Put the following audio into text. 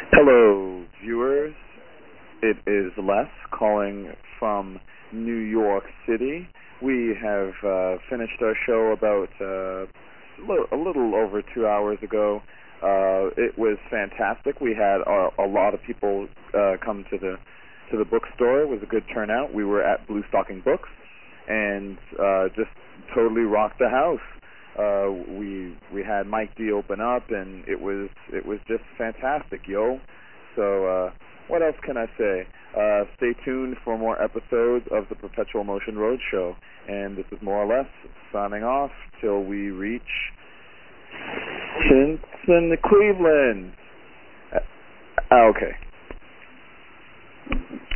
Hello, viewers. It is Les calling from New York City. We have finished our show about a little over 2 hours ago. It was fantastic. We had a lot of people come to the bookstore. It was a good turnout. We were at Blue Stocking Books and just totally rocked the house. We had Mike D open up, and it was just fantastic, yo. So what else can I say? Stay tuned for more episodes of the Perpetual Motion Roadshow, and this is more or less signing off till we reach Clinton, Cleveland. Okay.